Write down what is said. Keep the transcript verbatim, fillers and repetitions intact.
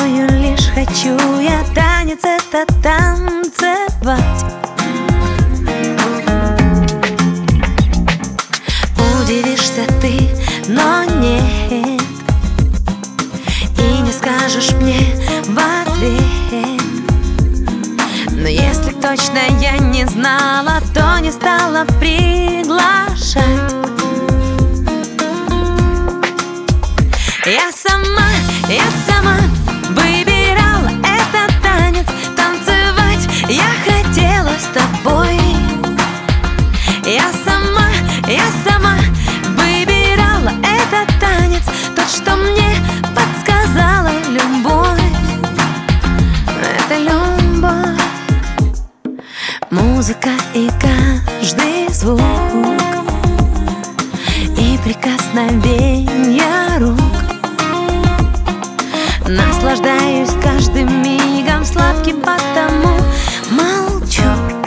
тобою лишь хочу я танец это танцевать. Удивишься ты, но нет, и не скажешь мне в ответ. Но если точно я не знала, то не стала приглашать. Я сама, я сама выбирала этот танец. Танцевать я хотела с тобой. Я сама, я сама выбирала этот танец, тот, что мне подсказала любовь. Это любовь. Музыка и каждый звук, и прикосновения рук. Наслаждаюсь каждым мигом сладким, потому молчу.